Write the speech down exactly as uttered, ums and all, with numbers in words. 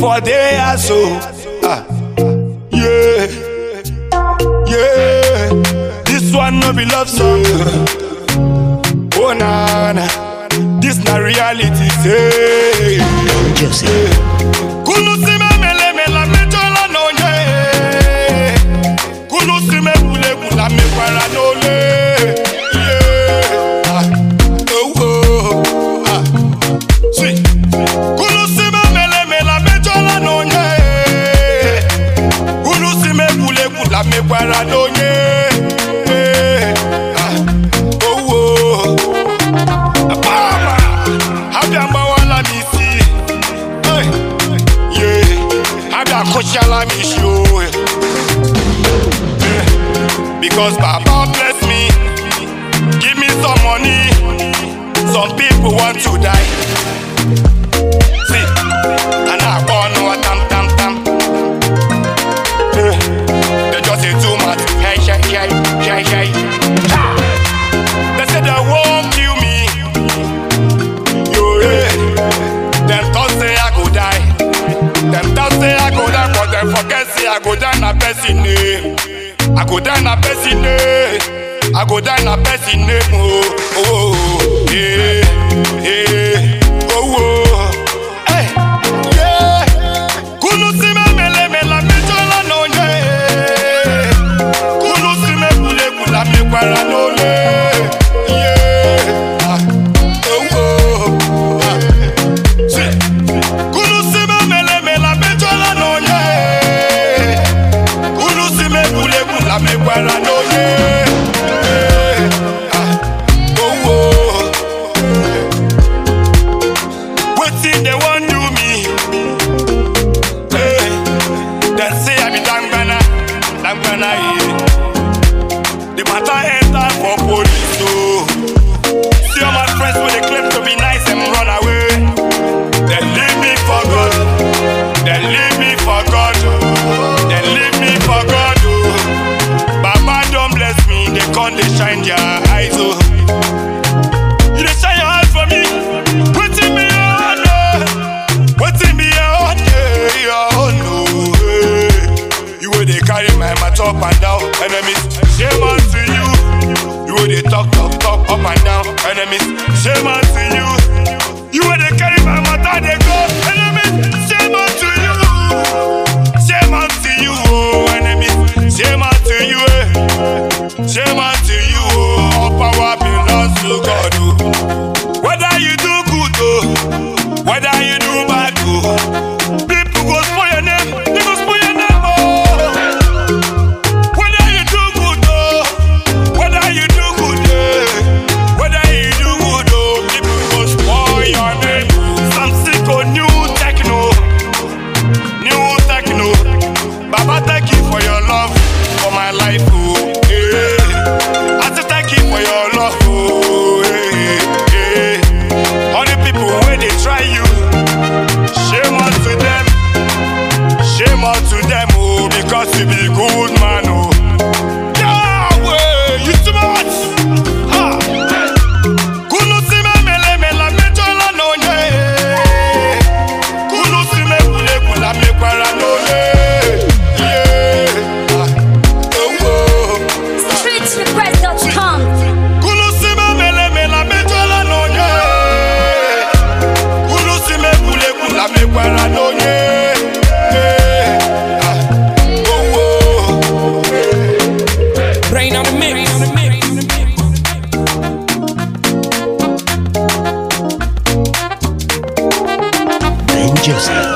for there so ah yeah yeah. This one no be love song. Oh na na, this na reality say. Jose. Kulu si me mele me la me jola no ye. Kulu si me bule bula me para no le. Yeah. Ah. Oh oh. Ah. Si. Kulu si me mele me la me jola no ye. Kulu si me bule bula me para no ye. Ah. Oh oh. Apama. Habiamba wala mi si. Hey. Yeah. Habia koshala mi show. Because Baba bless me, give me some money. Some people want to die. See, and I want no tam tam tam. Yeah. They just say too much. Hey, hey, hey, hey, hey. Ha! They say they won't kill me. Yo, yeah. Them thoughts say I go die. Them thoughts say I go die, but them forget say I go die na person name. I go down na person name. I go down na person name. Oh, oh, oh, yeah, yeah, oh, oh, hey, yeah. Kulu si me mele me la me jola no ye. Kulu si me bule bula me para no le. Yeah, ah, oh, oh, ah, si. Kulu si me mele me la me jola no ye. Kulu si me bule bula me para no ye. Ah, oh oh. Wetin they want do me? Hey, they say I be dangbana, dangbana yeah. The matter enter for police so. See all my friends when they claim to be nice and run away. They leave me for God. They leave me for God. They leave me for God. Baba don't bless me, they can't they shine their eyes, oh. You they shine your eyes for me, waiting me on, oh. Waiting me on, yeah, oh no, hey. You will they carry my mat up and down, enemies, shame on to you. You will they talk, talk, talk up and down, enemies, shame on to you. You will they carry my mat and they go, enemies, shame on to you. Shame on to you, oh, enemies, shame on to you, eh. Shame on to you, oh. All power belongs to God, oh. Whether you do good, oh, whether you do bad, oh. People go spoil your name, they go spoil your name, oh. Whether you do good, oh, whether you do good, eh. Whether you do good, oh, people go spoil your name. Some sick on new techno, new techno. Baba, thank you for your love, for my life, oh. I say thank you for your love, oh, hey, hey. All the people when they try you, shame on to them, shame on to them, oh, because you be good man, oh. Yahweh, you too much, ha. Kulu si me mele me la me jola no ye. Kulu si me bule bula me para no ye. Yeah, ah, oh, oh. Streets Request dot com. Kulu si me mele me la me jola no ye. Kulu si me bule bula me para no ye. Ah, oh oh. Rain on the mix. Ben Jose.